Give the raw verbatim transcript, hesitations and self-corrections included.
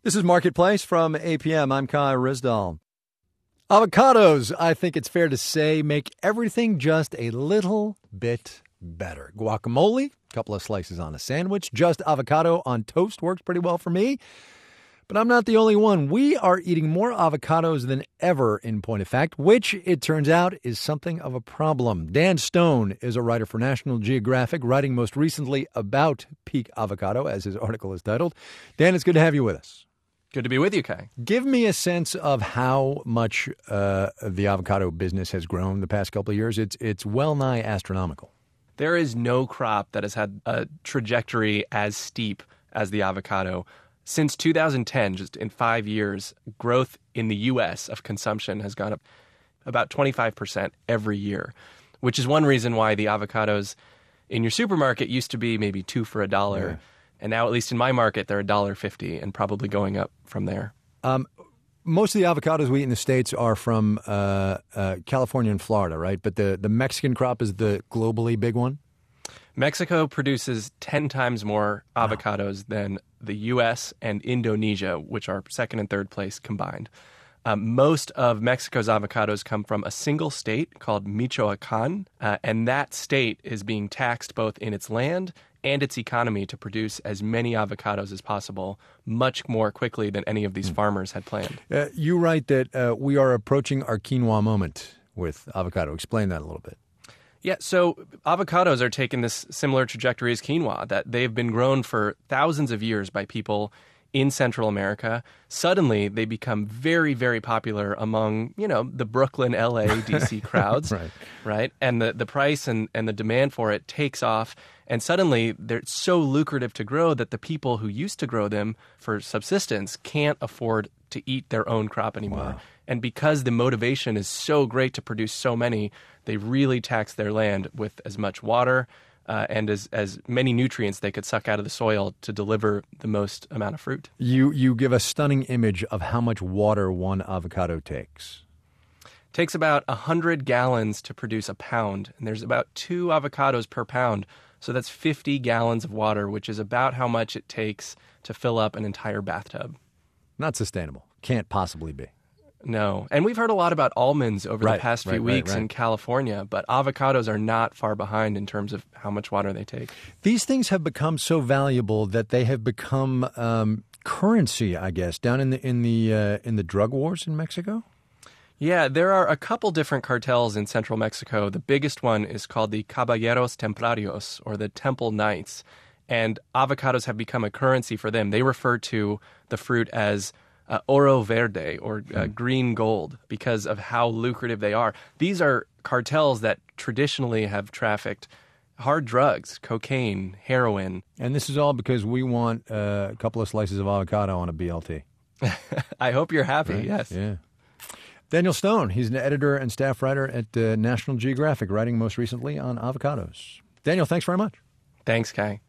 This is Marketplace from A P M. I'm Kai Rizdal. Avocados, I think it's fair to say, make everything just a little bit better. Guacamole, a couple of slices on a sandwich, just avocado on toast works pretty well for me. But I'm not the only one. We are eating more avocados than ever, in point of fact, which, it turns out, is something of a problem. Dan Stone is a writer for National Geographic, writing most recently about peak avocado, as his article is titled. Dan, it's good to have you with us. Good to be with you, Kai. Give me a sense of how much uh, the avocado business has grown the past couple of years. It's it's well nigh astronomical. There is no crop that has had a trajectory as steep as the avocado. Since two thousand ten, just in five years, growth in the U S of consumption has gone up about twenty-five percent every year, which is one reason why the avocados in your supermarket used to be maybe two for a dollar. Yeah. And now, at least in my market, they're one dollar fifty and probably going up from there. Um, most of the avocados we eat in the States are from uh, uh, California and Florida, right? But the, the Mexican crop is the globally big one? Mexico produces ten times more avocados wow. than the U S and Indonesia, which are second and third place combined. Um, most of Mexico's avocados come from a single state called Michoacan, uh, and that state is being taxed both in its land and its economy to produce as many avocados as possible, much more quickly than any of these mm. farmers had planned. Uh, you write that uh, we are approaching our quinoa moment with avocado. Explain that a little bit. Yeah, so avocados are taking this similar trajectory as quinoa, that they've been grown for thousands of years by people in Central America. Suddenly, they become very, very popular among, you know, the Brooklyn, L A, D C crowds, right? Right, and the, the price and, and the demand for it takes off, and suddenly they're so lucrative to grow that the people who used to grow them for subsistence can't afford to eat their own crop anymore. Wow. And because the motivation is so great to produce so many, they really tax their land with as much water uh, and as, as many nutrients they could suck out of the soil to deliver the most amount of fruit. You you give a stunning image of how much water one avocado takes. It takes about one hundred gallons to produce a pound, and there's about two avocados per pound. So that's fifty gallons of water, which is about how much it takes to fill up an entire bathtub. Not sustainable. Can't possibly be. No. And we've heard a lot about almonds over right, the past few right, weeks right, right. in California, but avocados are not far behind in terms of how much water they take. These things have become so valuable that they have become um, currency, I guess, down in the in the uh, in the drug wars in Mexico. Yeah, there are a couple different cartels in central Mexico. The biggest one is called the Caballeros Templarios, or the Temple Knights, and avocados have become a currency for them. They refer to the fruit as Uh, oro verde, or uh, green gold, because of how lucrative they are. These are cartels that traditionally have trafficked hard drugs, cocaine, heroin. And this is all because we want uh, a couple of slices of avocado on a B L T. I hope you're happy, right? yes. Yeah. Daniel Stone, he's an editor and staff writer at uh, National Geographic, writing most recently on avocados. Daniel, thanks very much. Thanks, Kai.